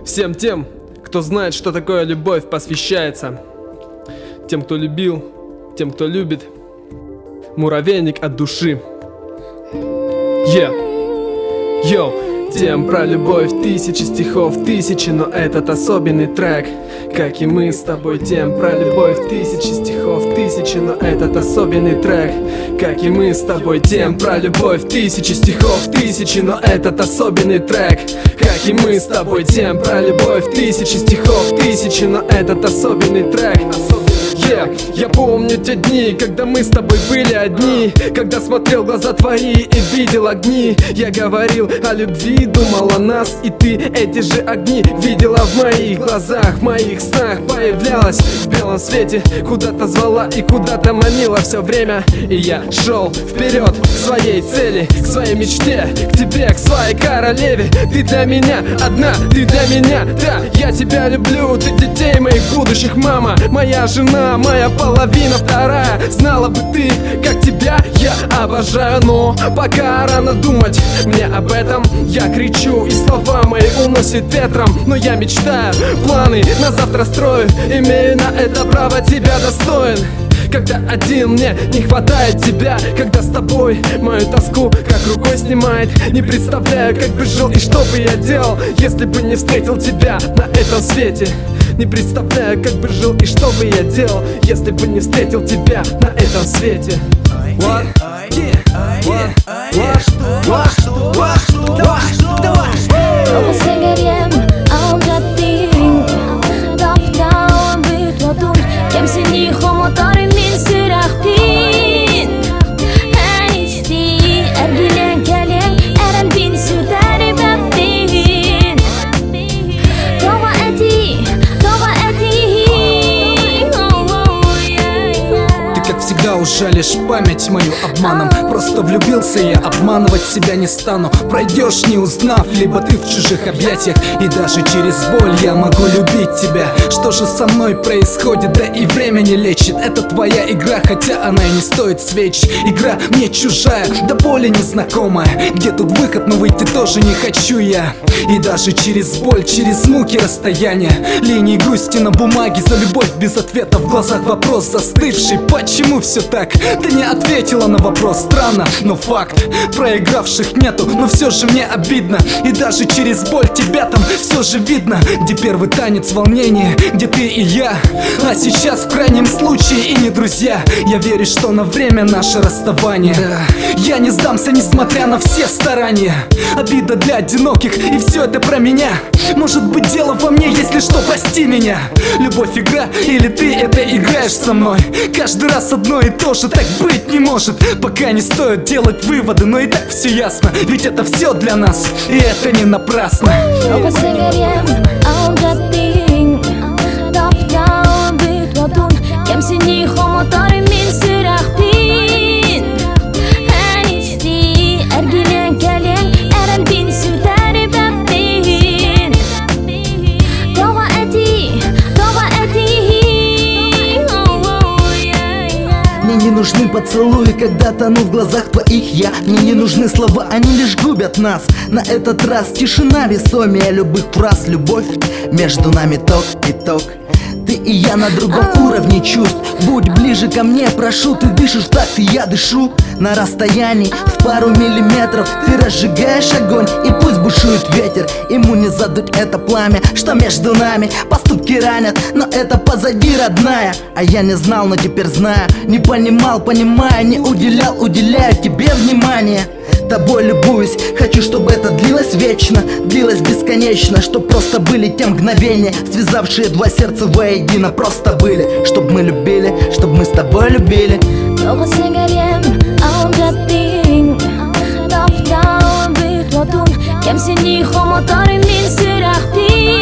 Всем тем, кто знает, что такое любовь, посвящается. Тем, кто любил, тем, кто любит. Муравейник от души. Йоу, тем про любовь, тысячи стихов, тысячи, но этот особенный трек. Как и мы с тобой, тем про любовь, тысячи стихов, тысячи, но этот особенный трек. Как и мы с тобой, тем про любовь, тысячи стихов, тысячи, но этот особенный трек. Как и мы с тобой, тем про любовь, тысячи стихов, тысячи, но этот особенный трек. Я помню те дни, когда мы с тобой были одни, когда смотрел в глаза твои и видел огни. Я говорил о любви, думал о нас, и ты эти же огни видела в моих глазах, в моих снах. Появлялась в белом свете, куда-то звала и куда-то манила все время. И я шел вперед к своей цели, к своей мечте, к тебе, к своей королеве. Ты для меня одна, ты для меня, да, я тебя люблю. Ты детей моих будущих мама, моя жена, моя половина вторая. Знала бы ты, как тебя я обожаю, но пока рано думать мне об этом. Я кричу, и слова мои уносит ветром, но я мечтаю, планы на завтра строю. Имею на это право, тебя достоин. Когда один, мне не хватает тебя. Когда с тобой мою тоску как рукой снимает. Не представляю, как бы жил и что бы я делал, если бы не встретил тебя на этом свете. Не представляю, как бы жил и что бы я делал, если бы не встретил тебя на этом свете. Всегда ужалишь память мою обманом. Просто влюбился я, обманывать себя не стану. Пройдешь, не узнав, либо ты в чужих объятиях. И даже через боль я могу любить тебя. Что же со мной происходит, да и время не лечит. Это твоя игра, хотя она и не стоит свеч. Игра мне чужая, до боли незнакомая. Где тут выход, но выйти тоже не хочу я. И даже через боль, через муки расстояния, линии грусти на бумаге, за любовь без ответа, в глазах вопрос застывший. Почему все так? Ты не ответила на вопрос, странно, но факт. Проигравших нету, но все же мне обидно. И даже через боль тебя там все же видно. Где первый танец волнения, где ты и я. А сейчас в крайнем случае и не друзья. Я верю, что на время наше расставание. Я не сдамся, несмотря на все старания. Обида для одиноких, и все это про меня. Может быть, дело во мне, если что, прости меня. Любовь игра, или ты это играешь со мной? Каждый раз одно и то же, так быть не может. Пока не стоит делать выводы, но и так все ясно. Ведь это все для нас, и это не напрасно. Мне не нужны поцелуи, когда тону в глазах твоих я. Мне не нужны слова, они лишь губят нас. На этот раз тишина весомее любых фраз. Любовь между нами ток и ток. Ты и я на другом уровне чувств. Будь ближе ко мне, прошу. Ты дышишь так, и я дышу. На расстоянии в пару миллиметров ты разжигаешь огонь, и пусть бушует ветер, ему не задуть это пламя, что между нами. Поступки ранят, но это позади, родная. А я не знал, но теперь знаю. Не понимал, понимая, не уделял, уделяю тебе внимание. Тобой любуюсь, хочу, чтобы это длилось вечно, длилось бесконечно. Чтоб просто были те мгновения, связавшие два сердца воедино. Просто были, чтоб мы любили, чтоб мы с тобой любили. Кем сен ни хомотары мин сирах